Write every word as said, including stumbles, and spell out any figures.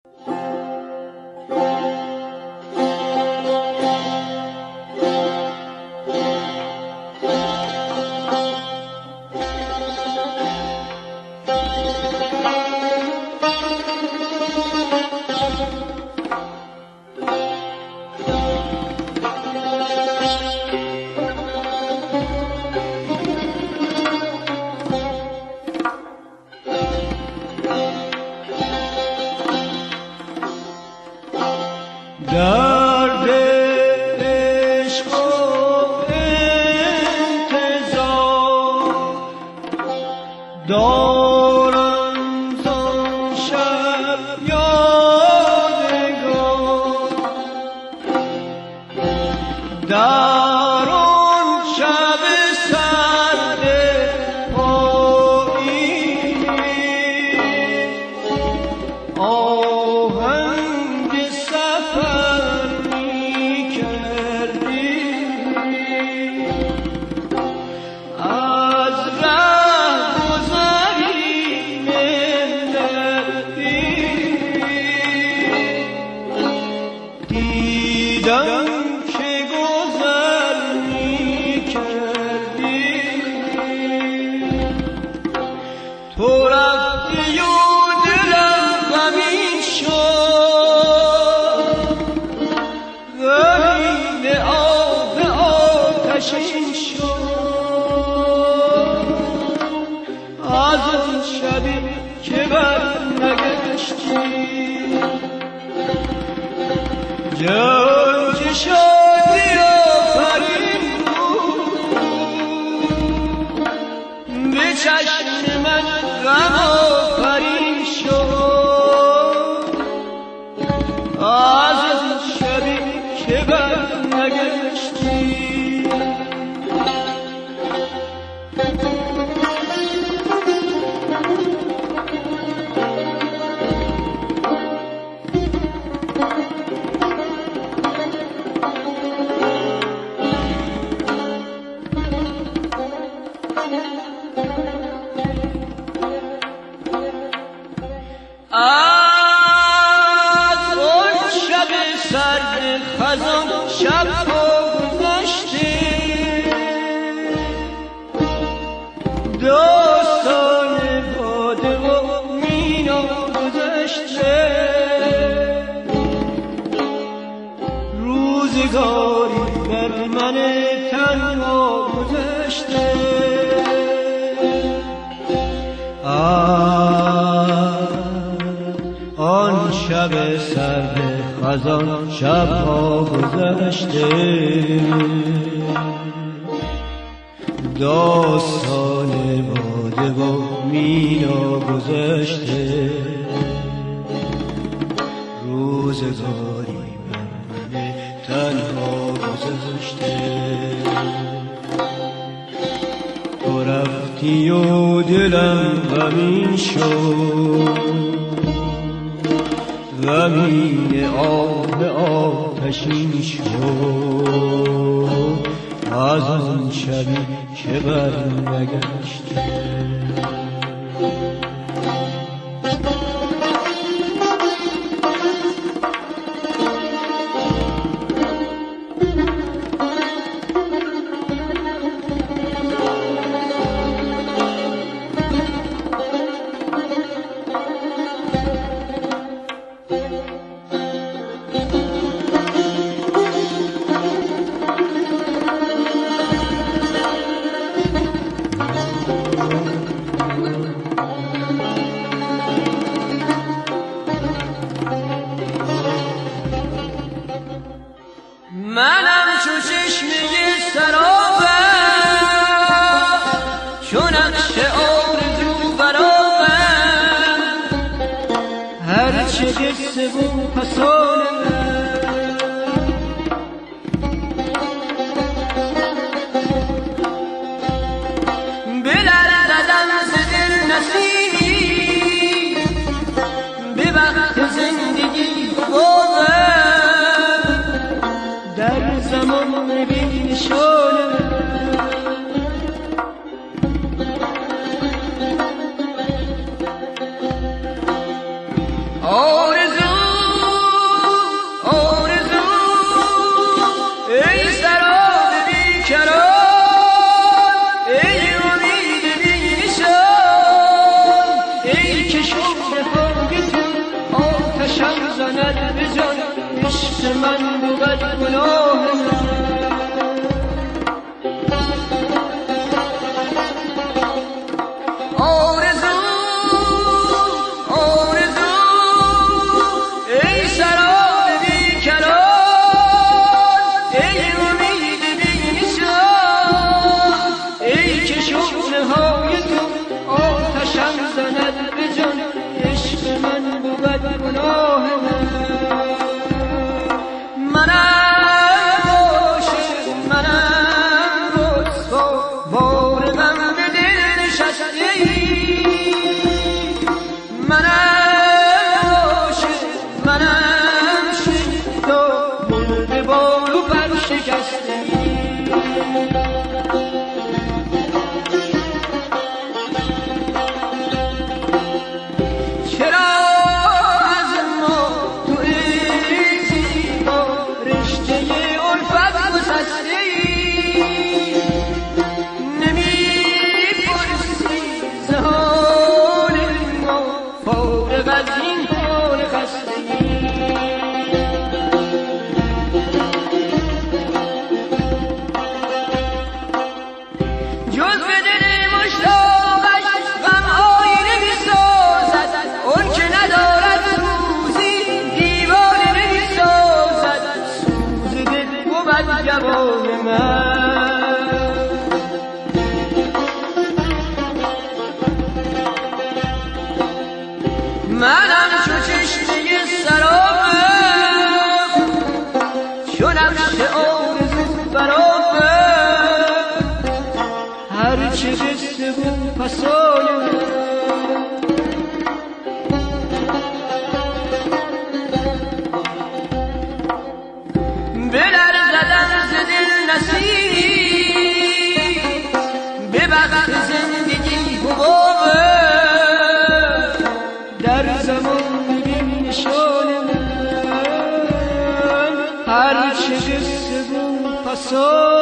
درد عشق و انتظار دارم زان شب یادگار، در آن شب سرد پاییز آهنگ سفر می کردی، از رهگذری ملتی دیدم که گذر می کردی. تو رفتی و دلم غمین شد، غمین آب آتشین شد، از اون شبی که بر نگشتی جان که شادی آفرین بود، به چشم من غم آفرین شد، از اون شبی که بر نگشتی. از اون شب سرد خزان شب ها گذشته، داستان باده و مینا گذشته، روزگاری بر من تنها گذشته. آن شب سرد خزان شبها گذشته، داستان باده و مینا گذشته، روزگاری بر من تنها گذشته. تو رفتی و دلم غمین شد، غمین آب آتشین شد، از آن شبی که بر نگشته. منم چو چشمه سرابم، چو نقش آرزو برابم، هرچه قصه و فسانه بلرزدم ز دل نسیم، به وقت زندگی بازم در زمان بی نشانه. آرزو عشق من بود گناه من. آرزو آرزو ای سراب بی کران، ای امید بی نشان، ای که شعله های تو آتشم زند به جان. عشق من بود گناه من. منم عاشق منم رسوا، بار غم به دل نشسته. منم عاشق منم شیدا، مرده بال و پر شکسته. جوان من منم چو چشمه سرابم، چو نقش آرزو برابم. هرچه جسته بود پسایم، به وقت زندگی حبابه در زمان بی نشان من. هر چه جسته بود پسا